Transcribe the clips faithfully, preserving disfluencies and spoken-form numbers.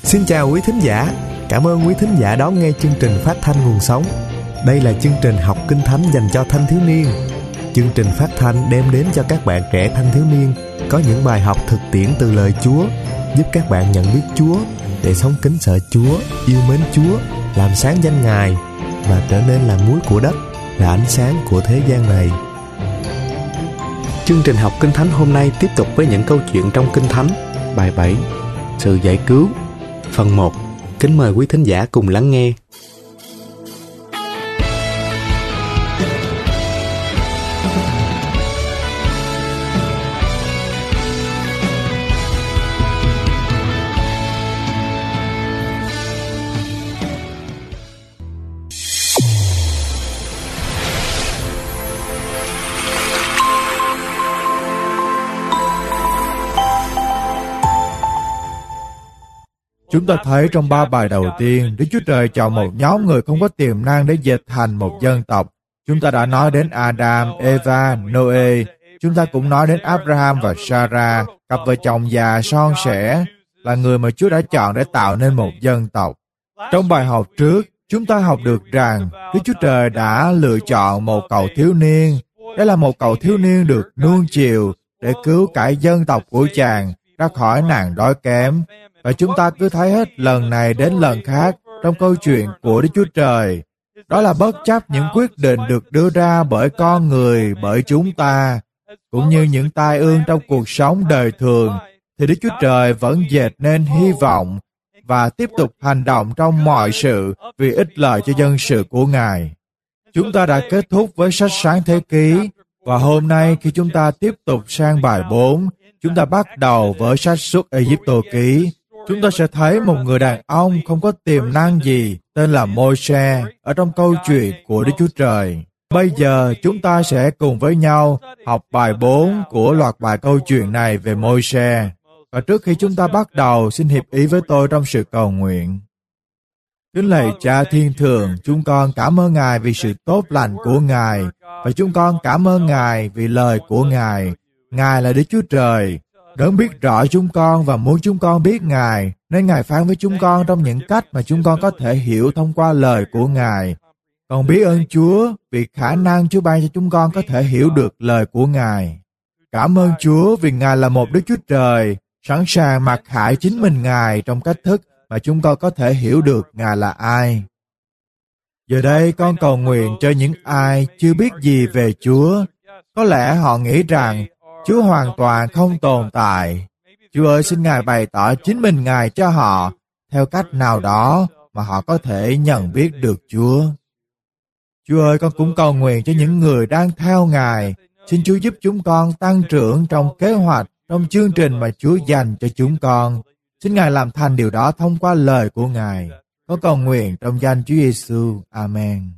Xin chào quý thính giả, cảm ơn quý thính giả đón nghe chương trình phát thanh Nguồn Sống. Đây là chương trình học Kinh Thánh dành cho thanh thiếu niên. Chương trình phát thanh đem đến cho các bạn trẻ thanh thiếu niên có những bài học thực tiễn từ lời Chúa, giúp các bạn nhận biết Chúa để sống kính sợ Chúa, yêu mến Chúa, làm sáng danh Ngài và trở nên là muối của đất, là ánh sáng của thế gian này. Chương trình học Kinh Thánh hôm nay tiếp tục với những câu chuyện trong Kinh Thánh. Bài bảy, sự giải cứu, phần một. Kính mời quý thính giả cùng lắng nghe. Chúng ta thấy trong ba bài đầu tiên, Đức Chúa Trời chọn một nhóm người không có tiềm năng để dệt thành một dân tộc. Chúng ta đã nói đến Adam, Eva, Noe. Chúng ta cũng nói đến Abraham và Sarah, cặp vợ chồng già son sẻ, là người mà Chúa đã chọn để tạo nên một dân tộc. Trong bài học trước, chúng ta học được rằng Đức Chúa Trời đã lựa chọn một cậu thiếu niên. Đây là một cậu thiếu niên được nuông chiều để cứu cả dân tộc của chàng ra khỏi nạn đói kém. Và chúng ta cứ thấy hết lần này đến lần khác trong câu chuyện của Đức Chúa Trời. Đó là bất chấp những quyết định được đưa ra bởi con người, bởi chúng ta, cũng như những tai ương trong cuộc sống đời thường, thì Đức Chúa Trời vẫn dệt nên hy vọng và tiếp tục hành động trong mọi sự vì ích lợi cho dân sự của Ngài. Chúng ta đã kết thúc với sách Sáng Thế Ký, và hôm nay khi chúng ta tiếp tục sang bài bốn, chúng ta bắt đầu với sách Xuất Ê-díp-tô Ký. Chúng ta sẽ thấy một người đàn ông không có tiềm năng gì tên là Môi-se ở trong câu chuyện của Đức Chúa Trời. Bây giờ chúng ta sẽ cùng với nhau học bài bốn của loạt bài câu chuyện này về Môi-se. Và trước khi chúng ta bắt đầu, xin hiệp ý với tôi trong sự cầu nguyện. Kính lạy Cha Thiên Thượng, chúng con cảm ơn Ngài vì sự tốt lành của Ngài, và chúng con cảm ơn Ngài vì lời của Ngài. Ngài là Đức Chúa Trời, Đấng biết rõ chúng con và muốn chúng con biết Ngài, nên Ngài phán với chúng con trong những cách mà chúng con có thể hiểu thông qua lời của Ngài. Con biết ơn Chúa vì khả năng Chúa ban cho chúng con có thể hiểu được lời của Ngài. Cảm ơn Chúa vì Ngài là một Đức Chúa Trời, sẵn sàng mặc khải chính mình Ngài trong cách thức mà chúng con có thể hiểu được Ngài là ai. Giờ đây con cầu nguyện cho những ai chưa biết gì về Chúa. Có lẽ họ nghĩ rằng Chúa hoàn toàn không tồn tại. Chúa ơi, xin Ngài bày tỏ chính mình Ngài cho họ theo cách nào đó mà họ có thể nhận biết được Chúa. Chúa ơi, con cũng cầu nguyện cho những người đang theo Ngài. Xin Chúa giúp chúng con tăng trưởng trong kế hoạch, trong chương trình mà Chúa dành cho chúng con. Xin Ngài làm thành điều đó thông qua lời của Ngài. Con cầu nguyện trong danh Chúa Giêsu. Amen.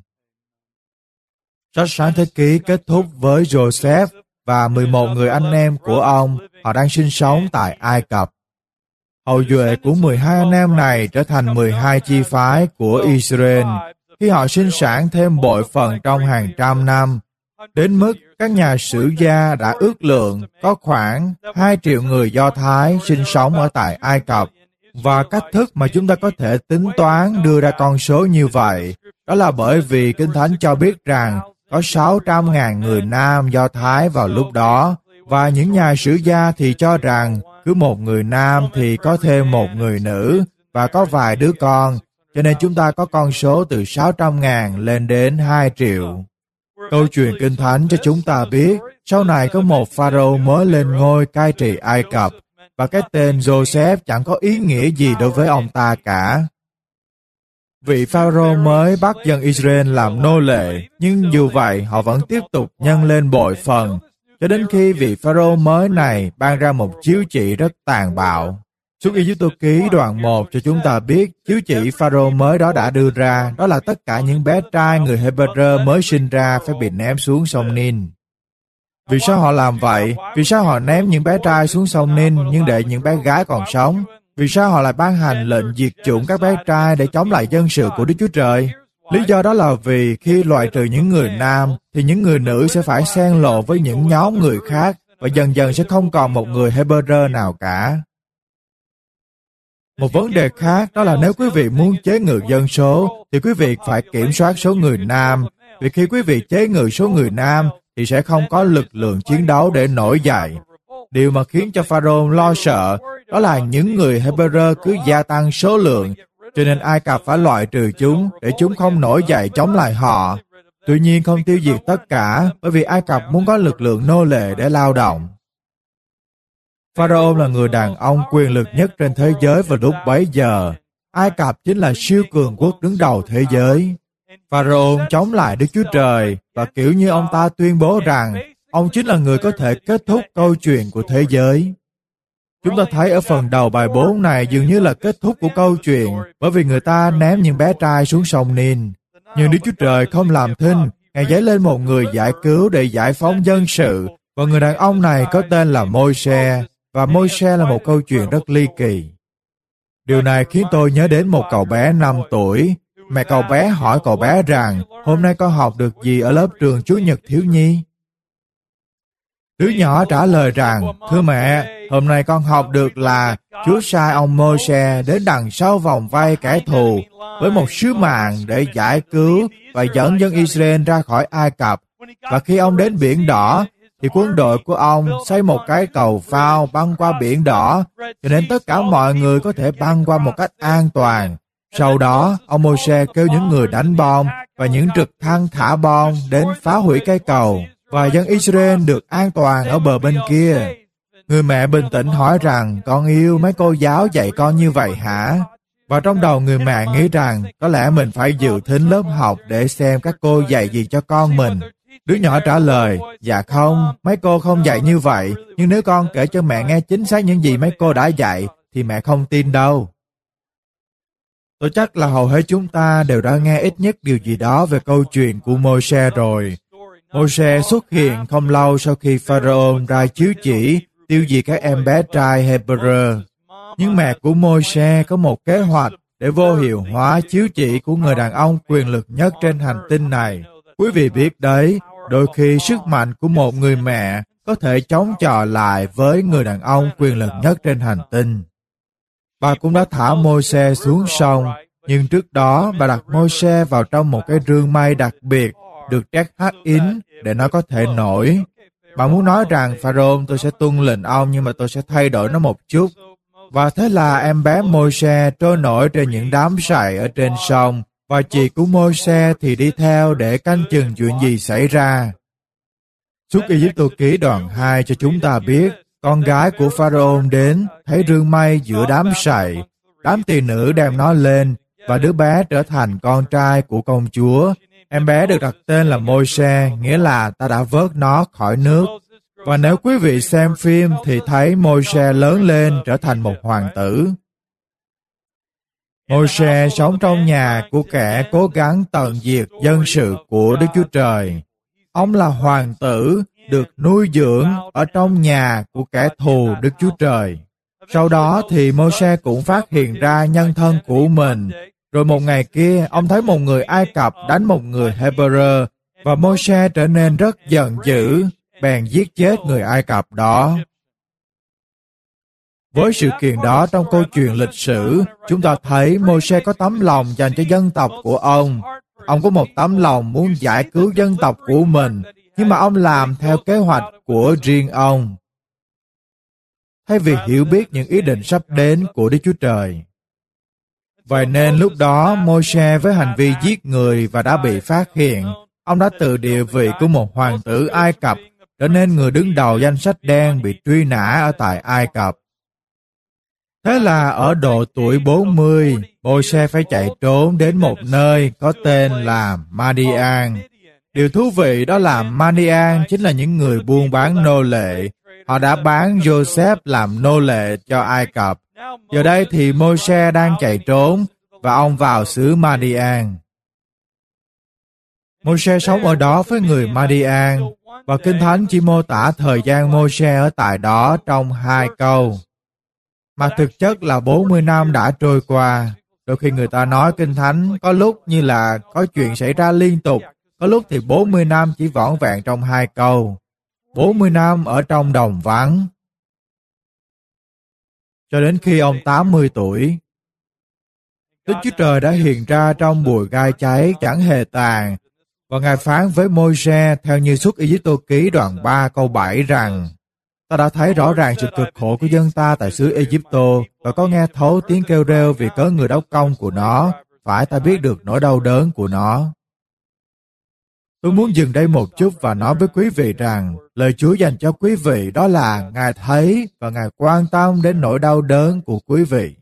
Sách Sáng Thế Ký kết thúc với Joseph và mười một người anh em của ông. Họ đang sinh sống tại Ai Cập. Hậu duệ của mười hai anh em này trở thành mười hai chi phái của Israel khi họ sinh sản thêm bội phần trong hàng trăm năm, đến mức các nhà sử gia đã ước lượng có khoảng hai triệu người Do Thái sinh sống ở tại Ai Cập. Và cách thức mà chúng ta có thể tính toán đưa ra con số như vậy, đó là bởi vì Kinh Thánh cho biết rằng có sáu trăm ngàn người nam Do Thái vào lúc đó, và những nhà sử gia thì cho rằng cứ một người nam thì có thêm một người nữ, và có vài đứa con, cho nên chúng ta có con số từ sáu trăm ngàn lên đến hai triệu. Câu chuyện Kinh Thánh cho chúng ta biết, sau này có một Pharaoh mới lên ngôi cai trị Ai Cập, và cái tên Joseph chẳng có ý nghĩa gì đối với ông ta cả. Vị Pharaoh mới bắt dân Israel làm nô lệ, nhưng dù vậy họ vẫn tiếp tục nhân lên bội phần, cho đến khi vị Pharaoh mới này ban ra một chiếu chỉ rất tàn bạo. Xuất Ê-díp-tô Ký đoạn một cho chúng ta biết chiếu chỉ Pharaoh mới đó đã đưa ra, đó là tất cả những bé trai người Hebrew mới sinh ra phải bị ném xuống sông Nin. Vì sao họ làm vậy? Vì sao họ ném những bé trai xuống sông Nin nhưng để những bé gái còn sống? Vì sao họ lại ban hành lệnh diệt chủng các bé trai để chống lại dân sự của Đức Chúa Trời? Lý do đó là vì khi loại trừ những người nam, thì những người nữ sẽ phải xen lộ với những nhóm người khác, và dần dần sẽ không còn một người Hebrew nào cả. Một vấn đề khác đó là nếu quý vị muốn chế ngự dân số, thì quý vị phải kiểm soát số người nam. Vì khi quý vị chế ngự số người nam, thì sẽ không có lực lượng chiến đấu để nổi dậy. Điều mà khiến cho Pharaoh lo sợ đó là những người Hebrew cứ gia tăng số lượng, cho nên Ai Cập phải loại trừ chúng để chúng không nổi dậy chống lại họ. Tuy nhiên không tiêu diệt tất cả, bởi vì Ai Cập muốn có lực lượng nô lệ để lao động. Pharaoh là người đàn ông quyền lực nhất trên thế giới vào lúc bấy giờ. Ai Cập chính là siêu cường quốc đứng đầu thế giới. Pharaoh chống lại Đức Chúa Trời và kiểu như ông ta tuyên bố rằng ông chính là người có thể kết thúc câu chuyện của thế giới. Chúng ta thấy ở phần đầu bài bốn này dường như là kết thúc của câu chuyện, bởi vì người ta ném những bé trai xuống sông Nin. Nhưng Đức Chúa Trời không làm thinh, Ngài giấy lên một người giải cứu để giải phóng dân sự, và người đàn ông này có tên là Môi-se, và Môi-se là một câu chuyện rất ly kỳ. Điều này khiến tôi nhớ đến một cậu bé năm tuổi. Mẹ cậu bé hỏi cậu bé rằng, hôm nay con học được gì ở lớp trường Chủ nhật thiếu nhi? Đứa nhỏ trả lời rằng, thưa mẹ, hôm nay con học được là Chúa sai ông Môi-se đến đằng sau vòng vây kẻ thù với một sứ mạng để giải cứu và dẫn dân Israel ra khỏi Ai Cập. Và khi ông đến Biển Đỏ, thì quân đội của ông xây một cái cầu phao băng qua Biển Đỏ, cho nên tất cả mọi người có thể băng qua một cách an toàn. Sau đó, ông Môi-se kêu những người đánh bom và những trực thăng thả bom đến phá hủy cây cầu, và dân Israel được an toàn ở bờ bên kia. Người mẹ bình tĩnh hỏi rằng, con yêu mấy cô giáo dạy con như vậy hả? Và trong đầu người mẹ nghĩ rằng, có lẽ mình phải dự thính lớp học để xem các cô dạy gì cho con mình. Đứa nhỏ trả lời, dạ không, mấy cô không dạy như vậy, nhưng nếu con kể cho mẹ nghe chính xác những gì mấy cô đã dạy, thì mẹ không tin đâu. Tôi chắc là hầu hết chúng ta đều đã nghe ít nhất điều gì đó về câu chuyện của Môi-se rồi. Môi-se xuất hiện không lâu sau khi Pharaoh ra chiếu chỉ tiêu diệt các em bé trai Hebrew. Nhưng mẹ của Môi-se có một kế hoạch để vô hiệu hóa chiếu chỉ của người đàn ông quyền lực nhất trên hành tinh này. Quý vị biết đấy, đôi khi sức mạnh của một người mẹ có thể chống chọi lại với người đàn ông quyền lực nhất trên hành tinh. Bà cũng đã thả Môi-se xuống sông, nhưng trước đó bà đặt Môi-se vào trong một cái rương mây đặc biệt, được trét hắc ín để nó có thể nổi. Bà muốn nói rằng, Pharaoh, tôi sẽ tuân lệnh ông nhưng mà tôi sẽ thay đổi nó một chút. Và thế là em bé Môi-se trôi nổi trên những đám sậy ở trên sông, và chị của Môi-se thì đi theo để canh chừng chuyện gì xảy ra. Suốt Ê-díp-tô ký đoạn hai cho chúng ta biết, con gái của Pharaoh đến, thấy rương mây giữa đám sậy, đám tỳ nữ đem nó lên, và đứa bé trở thành con trai của công chúa. Em bé được đặt tên là Môi-se, nghĩa là ta đã vớt nó khỏi nước. Và nếu quý vị xem phim thì thấy Môi-se lớn lên trở thành một hoàng tử. Môi-se sống trong nhà của kẻ cố gắng tận diệt dân sự của Đức Chúa Trời. Ông là hoàng tử, được nuôi dưỡng ở trong nhà của kẻ thù Đức Chúa Trời. Sau đó thì Môi-se cũng phát hiện ra nhân thân của mình. Rồi một ngày kia, ông thấy một người Ai Cập đánh một người Hebrew, và Môi-se trở nên rất giận dữ, bèn giết chết người Ai Cập đó. Với sự kiện đó trong câu chuyện lịch sử, chúng ta thấy Môi-se có tấm lòng dành cho dân tộc của ông. Ông có một tấm lòng muốn giải cứu dân tộc của mình, nhưng mà ông làm theo kế hoạch của riêng ông, thay vì hiểu biết những ý định sắp đến của Đức Chúa Trời. Vậy nên lúc đó, Môi-se với hành vi giết người và đã bị phát hiện, ông đã từ địa vị của một hoàng tử Ai Cập trở nên người đứng đầu danh sách đen bị truy nã ở tại Ai Cập. Thế là ở độ tuổi bốn mươi, Môi-se phải chạy trốn đến một nơi có tên là Madian. Điều thú vị đó là Madian chính là những người buôn bán nô lệ. Họ đã bán Joseph làm nô lệ cho Ai Cập. Giờ đây thì Môi-se đang chạy trốn và ông vào xứ Madian. Môi-se sống ở đó với người Madian, và Kinh Thánh chỉ mô tả thời gian Môi-se ở tại đó trong hai câu, mà thực chất là bốn mươi năm đã trôi qua. Đôi khi người ta nói Kinh Thánh có lúc như là có chuyện xảy ra liên tục, có lúc thì bốn mươi năm chỉ vỏn vẹn trong hai câu. bốn mươi năm ở trong đồng vắng. Cho đến khi ông tám mươi tuổi, Đức Chúa Trời đã hiện ra trong bùi gai cháy chẳng hề tàn, và Ngài phán với Môi-se theo như Xuất Ê-díp-tô ký đoạn ba câu bảy rằng: Ta đã thấy rõ ràng sự cực khổ của dân ta tại xứ Ê-díp-tô, và có nghe thấu tiếng kêu reo vì cớ người đốc công của nó, phải ta biết được nỗi đau đớn của nó. Tôi muốn dừng đây một chút và nói với quý vị rằng, lời Chúa dành cho quý vị đó là Ngài thấy và Ngài quan tâm đến nỗi đau đớn của quý vị.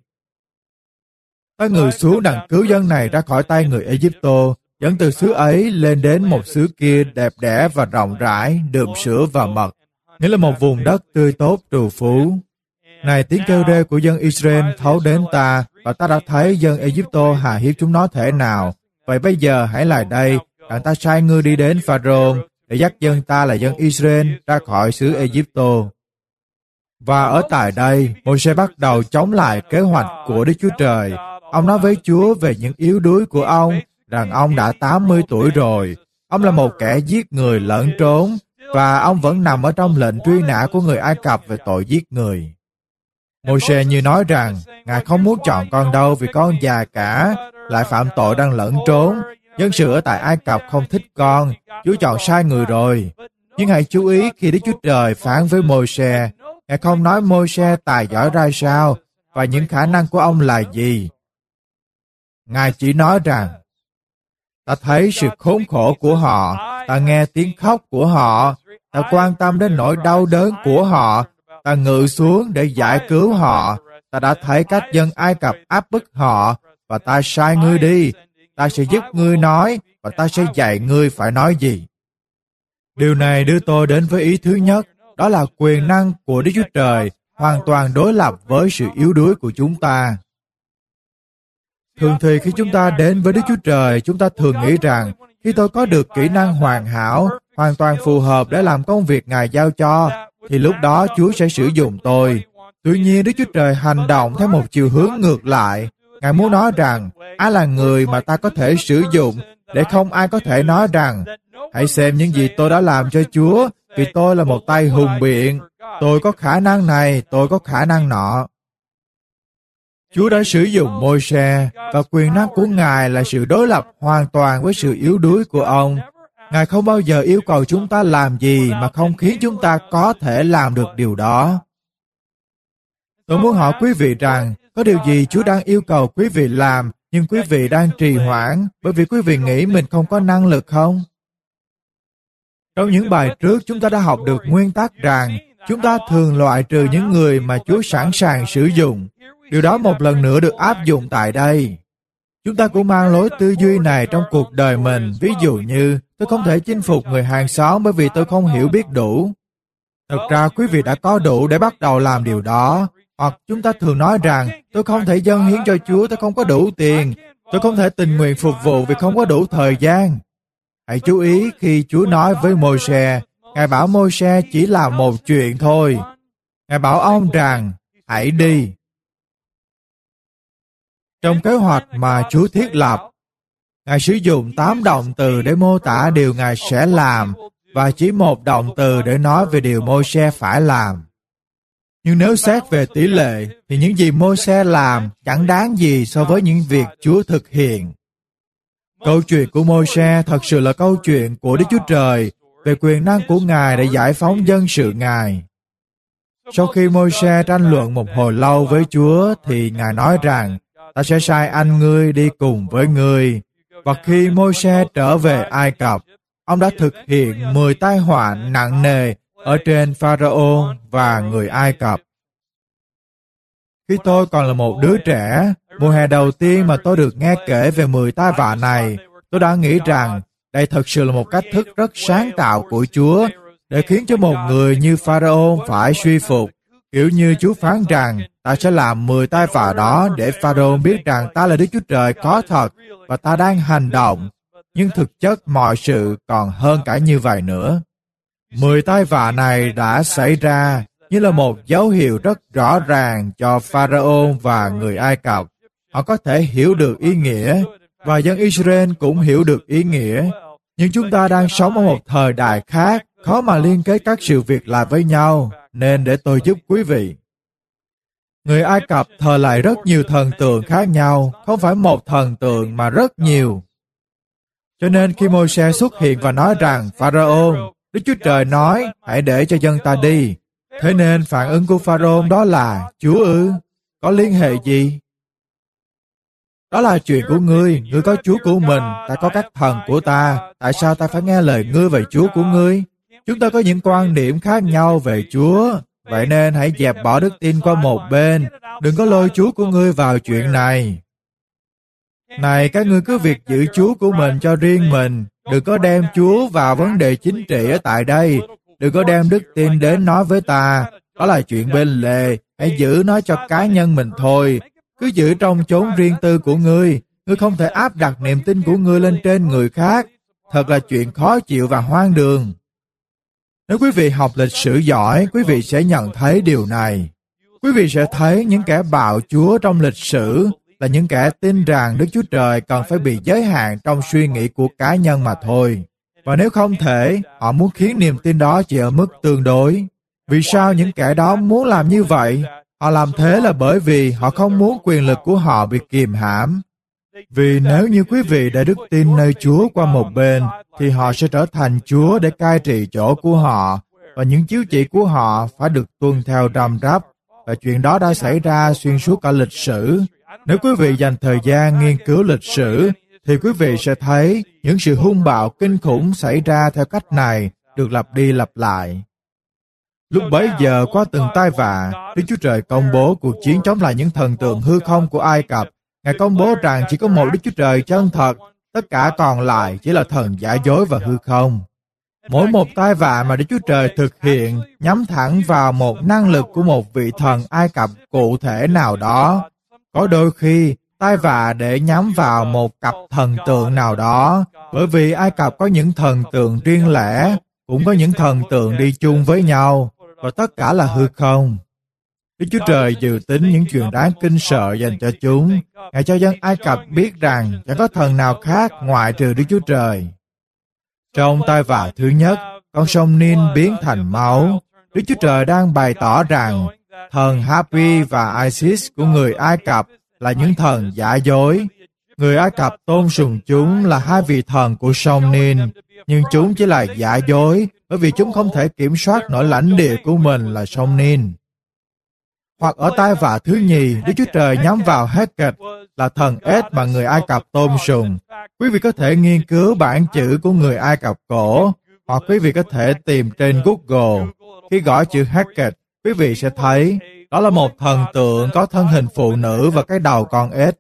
Ta người xuống đặng cứu dân này ra khỏi tay người Ê-díp-tô, dẫn từ xứ ấy lên đến một xứ kia đẹp đẽ và rộng rãi, đượm sữa và mật, nghĩa là một vùng đất tươi tốt trù phú. Này, tiếng kêu reo của dân Israel thấu đến ta, và ta đã thấy dân Ê-díp-tô hà hiếp chúng nó thể nào. Vậy bây giờ hãy lại đây, đặng ta sai ngươi đi đến Pharaoh để dắt dân ta là dân Israel ra khỏi xứ Ê-díp-tô. Và ở tại đây, Môi-se bắt đầu chống lại kế hoạch của Đức Chúa Trời. Ông nói với Chúa về những yếu đuối của ông, rằng ông đã tám mươi tuổi rồi. Ông là một kẻ giết người lẫn trốn, và ông vẫn nằm ở trong lệnh truy nã của người Ai Cập về tội giết người. Môi-se như nói rằng, Ngài không muốn chọn con đâu vì con già cả, lại phạm tội đang lẫn trốn. Dân sự ở tại Ai Cập không thích con, Chúa chọn sai người rồi. Nhưng hãy chú ý khi Đức Chúa Trời phán với Môi-se, Ngài không nói Môi-se tài giỏi ra sao, và những khả năng của ông là gì. Ngài chỉ nói rằng, ta thấy sự khốn khổ của họ, ta nghe tiếng khóc của họ, ta quan tâm đến nỗi đau đớn của họ, ta ngự xuống để giải cứu họ, ta đã thấy cách dân Ai Cập áp bức họ, và ta sai ngươi đi, ta sẽ giúp ngươi nói, và ta sẽ dạy ngươi phải nói gì. Điều này đưa tôi đến với ý thứ nhất, đó là quyền năng của Đức Chúa Trời hoàn toàn đối lập với sự yếu đuối của chúng ta. Thường thì khi chúng ta đến với Đức Chúa Trời, chúng ta thường nghĩ rằng, khi tôi có được kỹ năng hoàn hảo, hoàn toàn phù hợp để làm công việc Ngài giao cho, thì lúc đó Chúa sẽ sử dụng tôi. Tuy nhiên, Đức Chúa Trời hành động theo một chiều hướng ngược lại. Ngài muốn nói rằng, ai là người mà ta có thể sử dụng, để không ai có thể nói rằng, hãy xem những gì tôi đã làm cho Chúa, vì tôi là một tay hùng biện, tôi có khả năng này, tôi có khả năng nọ. Chúa đã sử dụng Môi-se, và quyền năng của Ngài là sự đối lập hoàn toàn với sự yếu đuối của ông. Ngài không bao giờ yêu cầu chúng ta làm gì mà không khiến chúng ta có thể làm được điều đó. Tôi muốn hỏi quý vị rằng, có điều gì Chúa đang yêu cầu quý vị làm, nhưng quý vị đang trì hoãn bởi vì quý vị nghĩ mình không có năng lực không? Trong những bài trước, chúng ta đã học được nguyên tắc rằng, chúng ta thường loại trừ những người mà Chúa sẵn sàng sử dụng. Điều đó một lần nữa được áp dụng tại đây. Chúng ta cũng mang lối tư duy này trong cuộc đời mình. Ví dụ như, tôi không thể chinh phục người hàng xóm bởi vì tôi không hiểu biết đủ. Thật ra quý vị đã có đủ để bắt đầu làm điều đó. Hoặc chúng ta thường nói rằng, tôi không thể dâng hiến cho Chúa, tôi không có đủ tiền. Tôi không thể tình nguyện phục vụ vì không có đủ thời gian. Hãy chú ý khi Chúa nói với Môi-se, Ngài bảo Môi-se chỉ làm một chuyện thôi. Ngài bảo ông rằng, hãy đi. Trong kế hoạch mà Chúa thiết lập, Ngài sử dụng tám động từ để mô tả điều Ngài sẽ làm, và chỉ một động từ để nói về điều Môi-se phải làm. Nhưng nếu xét về tỷ lệ, thì những gì Môi-se làm chẳng đáng gì so với những việc Chúa thực hiện. Câu chuyện của Môi-se thật sự là câu chuyện của Đức Chúa Trời về quyền năng của Ngài để giải phóng dân sự Ngài. Sau khi Môi-se tranh luận một hồi lâu với Chúa, thì Ngài nói rằng, ta sẽ sai anh ngươi đi cùng với ngươi. Và khi Môi-se trở về Ai Cập, ông đã thực hiện mười tai họa nặng nề ở trên Pharaoh và người Ai Cập. Khi tôi còn là một đứa trẻ, mùa hè đầu tiên mà tôi được nghe kể về mười tai vạ này, tôi đã nghĩ rằng đây thật sự là một cách thức rất sáng tạo của Chúa để khiến cho một người như Pharaoh phải suy phục. Kiểu như Chúa phán rằng, ta sẽ làm mười tai vạ đó để Pharaoh biết rằng ta là Đức Chúa Trời có thật và ta đang hành động. Nhưng thực chất mọi sự còn hơn cả như vậy nữa. Mười tai vạ này đã xảy ra như là một dấu hiệu rất rõ ràng cho Pharaoh và người Ai Cập. Họ có thể hiểu được ý nghĩa, và dân Israel cũng hiểu được ý nghĩa. Nhưng chúng ta đang sống ở một thời đại khác, khó mà liên kết các sự việc lại với nhau, nên để tôi giúp quý vị. Người Ai Cập thờ lại rất nhiều thần tượng khác nhau, không phải một thần tượng mà rất nhiều. Cho nên khi Môi-se xuất hiện và nói rằng, Pharaoh, Đức Chúa Trời nói, hãy để cho dân ta đi. Thế nên phản ứng của Pharaoh đó là, Chúa ư, có liên hệ gì? Đó là chuyện của ngươi, ngươi có Chúa của mình, ta có các thần của ta, tại sao ta phải nghe lời ngươi về Chúa của ngươi? Chúng ta có những quan điểm khác nhau về Chúa, vậy nên hãy dẹp bỏ đức tin qua một bên, đừng có lôi Chúa của ngươi vào chuyện này. Này, các ngươi cứ việc giữ Chúa của mình cho riêng mình, đừng có đem Chúa vào vấn đề chính trị ở tại đây, đừng có đem đức tin đến nói với ta, đó là chuyện bên lề, hãy giữ nó cho cá nhân mình thôi, cứ giữ trong chốn riêng tư của ngươi, ngươi không thể áp đặt niềm tin của ngươi lên trên người khác, thật là chuyện khó chịu và hoang đường. Nếu quý vị học lịch sử giỏi, quý vị sẽ nhận thấy điều này. Quý vị sẽ thấy những kẻ bạo chúa trong lịch sử là những kẻ tin rằng Đức Chúa Trời cần phải bị giới hạn trong suy nghĩ của cá nhân mà thôi. Và nếu không thể, họ muốn khiến niềm tin đó chỉ ở mức tương đối. Vì sao những kẻ đó muốn làm như vậy? Họ làm thế là bởi vì họ không muốn quyền lực của họ bị kìm hãm. Vì nếu như quý vị để đức tin nơi Chúa qua một bên, thì họ sẽ trở thành Chúa để cai trị chỗ của họ, và những chiếu chỉ của họ phải được tuân theo răm rắp. Và chuyện đó đã xảy ra xuyên suốt cả lịch sử. Nếu quý vị dành thời gian nghiên cứu lịch sử, thì quý vị sẽ thấy những sự hung bạo kinh khủng xảy ra theo cách này được lặp đi lặp lại. Lúc bấy giờ, qua từng tai vạ, Đức Chúa Trời công bố cuộc chiến chống lại những thần tượng hư không của Ai Cập. Ngài công bố rằng chỉ có một Đức Chúa Trời chân thật, tất cả còn lại chỉ là thần giả dối và hư không. Mỗi một tai vạ mà Đức Chúa Trời thực hiện nhắm thẳng vào một năng lực của một vị thần Ai Cập cụ thể nào đó. Có đôi khi, tai vạ để nhắm vào một cặp thần tượng nào đó, bởi vì Ai Cập có những thần tượng riêng lẻ, cũng có những thần tượng đi chung với nhau, và tất cả là hư không. Đức Chúa Trời dự tính những chuyện đáng kinh sợ dành cho chúng. Ngài cho dân Ai Cập biết rằng chẳng có thần nào khác ngoại trừ Đức Chúa Trời. Trong tai vạ thứ nhất, con sông Nin biến thành máu. Đức Chúa Trời đang bày tỏ rằng thần Hapi và Isis của người Ai Cập là những thần giả dối. Người Ai Cập tôn sùng chúng là hai vị thần của sông Nin, nhưng chúng chỉ là giả dối bởi vì chúng không thể kiểm soát nổi lãnh địa của mình là sông Nin. Hoặc ở tai vạ thứ nhì, Đức Chúa Trời nhắm vào Heket là thần ếch mà người Ai Cập tôn sùng. Quý vị có thể nghiên cứu bản chữ của người Ai Cập cổ, hoặc quý vị có thể tìm trên Google. Khi gõ chữ Heket, quý vị sẽ thấy đó là một thần tượng có thân hình phụ nữ và cái đầu con ếch.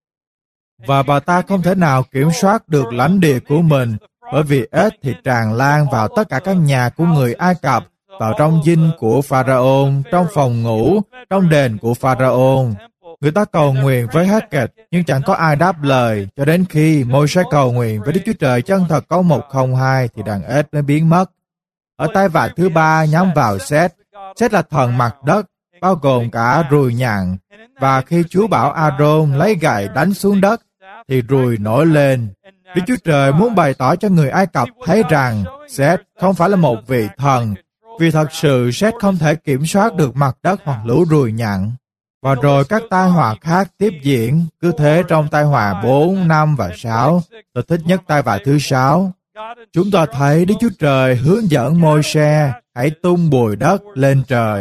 Và bà ta không thể nào kiểm soát được lãnh địa của mình, bởi vì ếch thì tràn lan vào tất cả các nhà của người Ai Cập, vào trong dinh của Pharaoh, trong phòng ngủ, trong đền của Pharaoh. Người ta cầu nguyện với Heket, nhưng chẳng có ai đáp lời, cho đến khi Môi-se cầu nguyện với Đức Chúa Trời chân thật có một không hai, thì đàn ếch mới biến mất. Ở tai vạ thứ ba nhắm vào Sét. Sét là thần mặt đất, bao gồm cả ruồi nhặn. Và khi Chúa bảo A-rôn lấy gậy đánh xuống đất, thì ruồi nổi lên. Đức Chúa Trời muốn bày tỏ cho người Ai Cập thấy rằng Sét không phải là một vị thần, vì thật sự Sét không thể kiểm soát được mặt đất hoặc lũ ruồi nhặn. Và rồi các tai họa khác tiếp diễn, cứ thế trong tai họa bốn, năm và sáu. Tôi thích nhất tai vạ thứ sáu. Chúng ta thấy Đức Chúa Trời hướng dẫn Môi-se hãy tung bùi đất lên trời.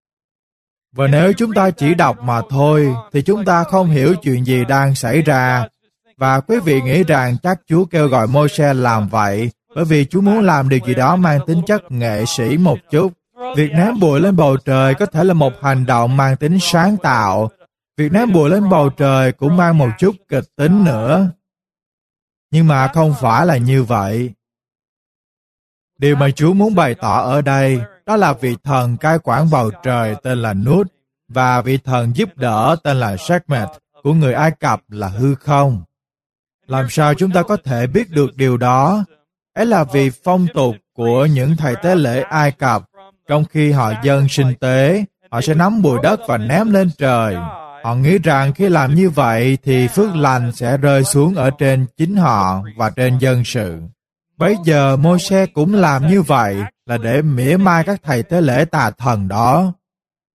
Và nếu chúng ta chỉ đọc mà thôi, thì chúng ta không hiểu chuyện gì đang xảy ra. Và quý vị nghĩ rằng chắc Chúa kêu gọi Môi-se làm vậy, bởi vì Chúa muốn làm điều gì đó mang tính chất nghệ sĩ một chút. Việc ném bụi lên bầu trời có thể là một hành động mang tính sáng tạo. Việc ném bụi lên bầu trời cũng mang một chút kịch tính nữa. Nhưng mà không phải là như vậy. Điều mà Chúa muốn bày tỏ ở đây, đó là vị thần cai quản bầu trời tên là Nút, và vị thần giúp đỡ tên là Sekhmet của người Ai Cập là hư không. Làm sao chúng ta có thể biết được điều đó? Ấy là vì phong tục của những thầy tế lễ Ai Cập, trong khi họ dâng sinh tế, họ sẽ nắm bụi đất và ném lên trời. Họ nghĩ rằng khi làm như vậy thì phước lành sẽ rơi xuống ở trên chính họ và trên dân sự. Bấy giờ Môi-se cũng làm như vậy là để mỉa mai các thầy tế lễ tà thần đó.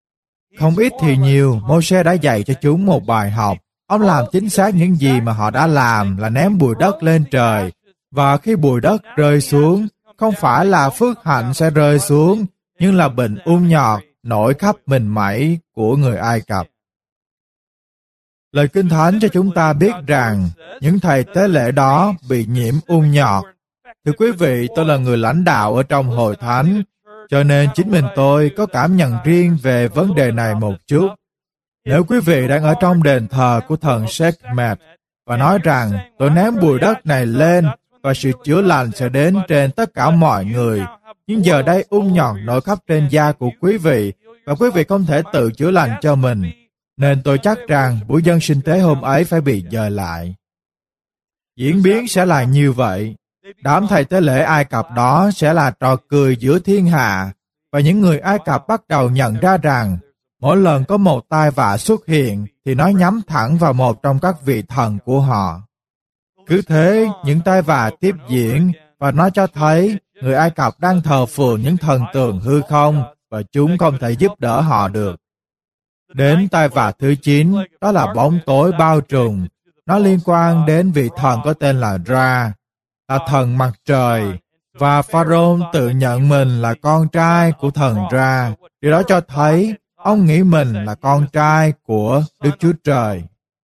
Không ít thì nhiều, Mô-se đã dạy cho chúng một bài học. Ông làm chính xác những gì mà họ đã làm là ném bụi đất lên trời. Và khi bụi đất rơi xuống, không phải là phước hạnh sẽ rơi xuống, nhưng là bệnh ung nhọt nổi khắp mình mẩy của người Ai Cập. Lời Kinh Thánh cho chúng ta biết rằng những thầy tế lễ đó bị nhiễm ung nhọt. Thưa quý vị, tôi là người lãnh đạo ở trong hội thánh, cho nên chính mình tôi có cảm nhận riêng về vấn đề này một chút. Nếu quý vị đang ở trong đền thờ của thần Sekhmet và nói rằng tôi ném bụi đất này lên và sự chữa lành sẽ đến trên tất cả mọi người, nhưng giờ đây ung nhọt nổi khắp trên da của quý vị và quý vị không thể tự chữa lành cho mình, nên tôi chắc rằng buổi dân sinh tế hôm ấy phải bị dời lại. Diễn biến sẽ là như vậy. Đám thầy tế lễ Ai Cập đó sẽ là trò cười giữa thiên hạ, và những người Ai Cập bắt đầu nhận ra rằng mỗi lần có một tai vạ xuất hiện thì nó nhắm thẳng vào một trong các vị thần của họ. Cứ thế, những tai vạ tiếp diễn và nó cho thấy người Ai Cập đang thờ phượng những thần tượng hư không và chúng không thể giúp đỡ họ được. Đến tai vạ thứ chín, đó là bóng tối bao trùm. Nó liên quan đến vị thần có tên là Ra, là thần mặt trời, và Pharaoh tự nhận mình là con trai của thần Ra. Điều đó cho thấy ông nghĩ mình là con trai của Đức Chúa Trời.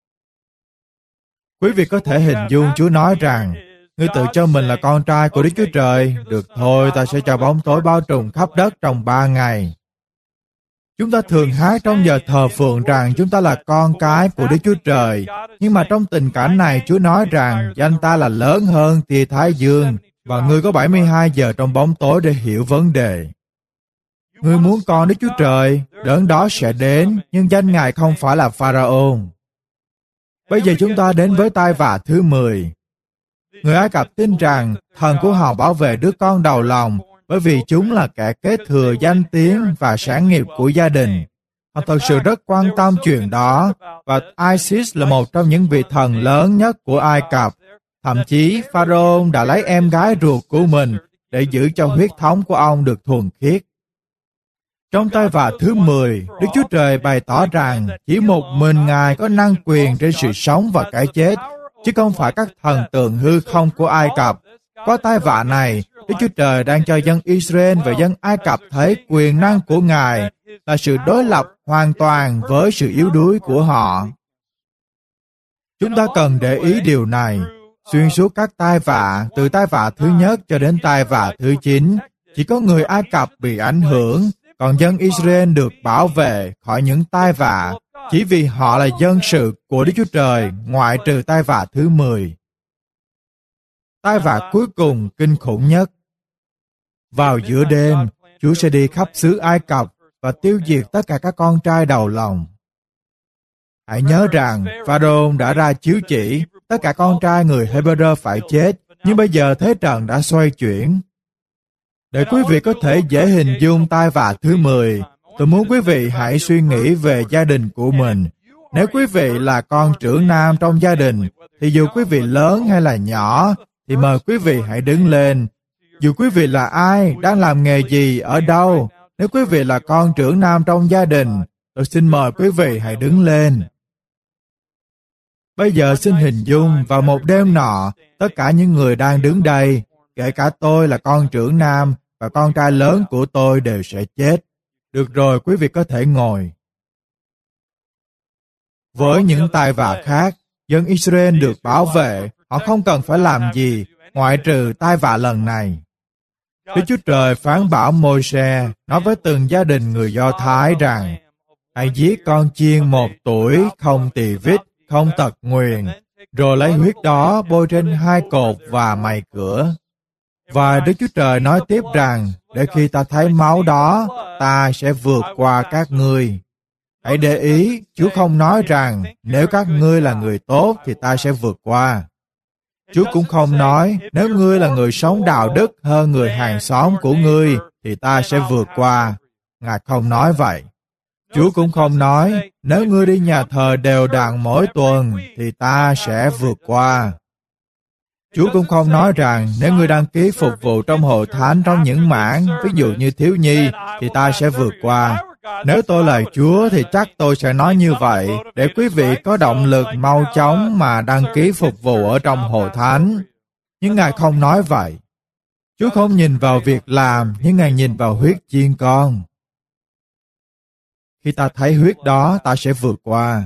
Quý vị có thể hình dung Chúa nói rằng, ngươi tự cho mình là con trai của Đức Chúa Trời, được thôi, ta sẽ cho bóng tối bao trùm khắp đất trong ba ngày. Chúng ta thường hát trong giờ thờ phượng rằng chúng ta là con cái của Đức Chúa Trời, nhưng mà trong tình cảnh này Chúa nói rằng danh ta là lớn hơn tia thái dương, và ngươi có bảy mươi hai giờ trong bóng tối để hiểu vấn đề. Ngươi muốn con Đức Chúa Trời, đấng đó sẽ đến, nhưng danh Ngài không phải là Pharaoh. Bây giờ chúng ta đến với tai vạ thứ mười. Người Ai Cập tin rằng thần của họ bảo vệ đứa con đầu lòng, bởi vì chúng là kẻ kế thừa danh tiếng và sản nghiệp của gia đình. Họ thật sự rất quan tâm chuyện đó, và Isis là một trong những vị thần lớn nhất của Ai Cập. Thậm chí, Pharaoh đã lấy em gái ruột của mình để giữ cho huyết thống của ông được thuần khiết. Trong tai vạ thứ mười, Đức Chúa Trời bày tỏ rằng chỉ một mình Ngài có năng quyền trên sự sống và cái chết, chứ không phải các thần tượng hư không của Ai Cập. Qua tai vạ này, Đức Chúa Trời đang cho dân Israel và dân Ai Cập thấy quyền năng của Ngài là sự đối lập hoàn toàn với sự yếu đuối của họ. Chúng ta cần để ý điều này. Xuyên suốt các tai vạ, từ tai vạ thứ nhất cho đến tai vạ thứ chín, chỉ có người Ai Cập bị ảnh hưởng, còn dân Israel được bảo vệ khỏi những tai vạ, chỉ vì họ là dân sự của Đức Chúa Trời, ngoại trừ tai vạ thứ mười. Tai vạ cuối cùng kinh khủng nhất. Vào giữa đêm, Chúa sẽ đi khắp xứ Ai Cập và tiêu diệt tất cả các con trai đầu lòng. Hãy nhớ rằng, Pharaoh đã ra chiếu chỉ, tất cả con trai người Hebrew phải chết, nhưng bây giờ thế trận đã xoay chuyển. Để quý vị có thể dễ hình dung tai vạ thứ mười, tôi muốn quý vị hãy suy nghĩ về gia đình của mình. Nếu quý vị là con trưởng nam trong gia đình, thì dù quý vị lớn hay là nhỏ, thì mời quý vị hãy đứng lên. Dù quý vị là ai, đang làm nghề gì, ở đâu, nếu quý vị là con trưởng nam trong gia đình, tôi xin mời quý vị hãy đứng lên. Bây giờ xin hình dung vào một đêm nọ, tất cả những người đang đứng đây, kể cả tôi là con trưởng nam và con trai lớn của tôi đều sẽ chết. Được rồi, quý vị có thể ngồi. Với những tai vạ khác, dân Israel được bảo vệ, họ không cần phải làm gì, ngoại trừ tai vạ lần này. Đức Chúa Trời phán bảo Môi-se nói với từng gia đình người Do Thái rằng, hãy giết con chiên một tuổi, không tỳ vết, không tật nguyền, rồi lấy huyết đó bôi trên hai cột và mày cửa. Và Đức Chúa Trời nói tiếp rằng, để khi ta thấy máu đó, ta sẽ vượt qua các ngươi. Hãy để ý, Chúa không nói rằng, nếu các ngươi là người tốt thì ta sẽ vượt qua. Chúa cũng không nói, nếu ngươi là người sống đạo đức hơn người hàng xóm của ngươi thì ta sẽ vượt qua. Ngài không nói vậy. Chúa cũng không nói, nếu ngươi đi nhà thờ đều đặn mỗi tuần thì ta sẽ vượt qua. Chúa cũng không nói rằng, nếu ngươi đăng ký phục vụ trong hội thánh trong những mảng, ví dụ như thiếu nhi, thì ta sẽ vượt qua. Nếu tôi là Chúa thì chắc tôi sẽ nói như vậy, để quý vị có động lực mau chóng mà đăng ký phục vụ ở trong hội thánh. Nhưng Ngài không nói vậy. Chúa không nhìn vào việc làm, nhưng Ngài nhìn vào huyết chiên con. Khi ta thấy huyết đó, ta sẽ vượt qua.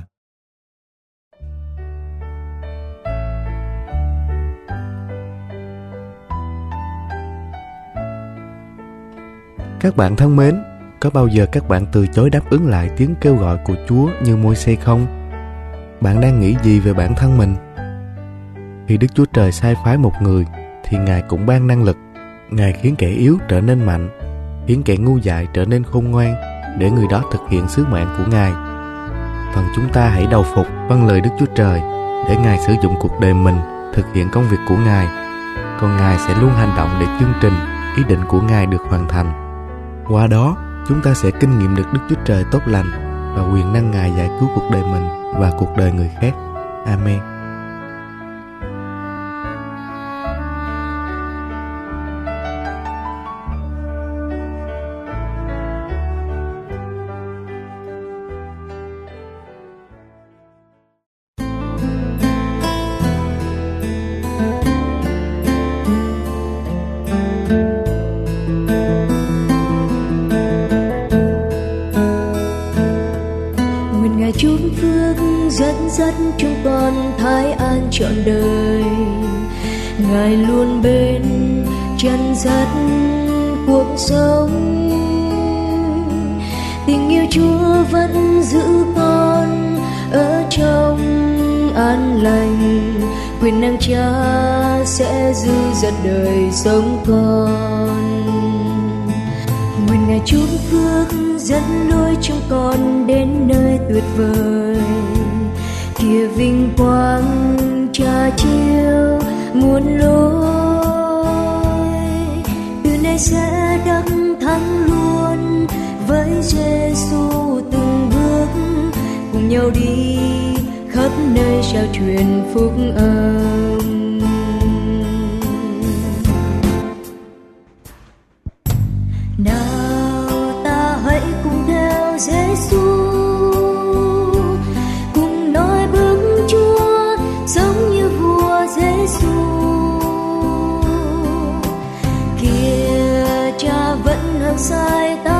Các bạn thân mến, có bao giờ các bạn từ chối đáp ứng lại tiếng kêu gọi của Chúa như Môi-se không? Bạn đang nghĩ gì về bản thân mình? Khi Đức Chúa Trời sai phái một người, thì Ngài cũng ban năng lực. Ngài khiến kẻ yếu trở nên mạnh, khiến kẻ ngu dại trở nên khôn ngoan, để người đó thực hiện sứ mạng của Ngài. Phần chúng ta hãy đầu phục vâng lời Đức Chúa Trời, để Ngài sử dụng cuộc đời mình thực hiện công việc của Ngài. Còn Ngài sẽ luôn hành động để chương trình, ý định của Ngài được hoàn thành. Qua đó, chúng ta sẽ kinh nghiệm được Đức Chúa Trời tốt lành và quyền năng Ngài giải cứu cuộc đời mình và cuộc đời người khác. Amen. Chúc phước dẫn dắt chúng con thái an trọn đời. Ngài luôn bên chân dắt cuộc sống. Tình yêu Chúa vẫn giữ con ở trong an lành. Quyền năng Cha sẽ dư dật đời sống con. Nguyện Ngài chúc phước dẫn lối chúng con đến nơi tuyệt vời. Kia vinh quang Cha chiếu muôn lối. Từ nay sẽ đắc thắng luôn với Giêsu từng bước, cùng nhau đi khắp nơi trao truyền phúc âm. Giêsu cùng nói bước Chúa giống như vua Giêsu. Kia Cha vẫn hăng say ta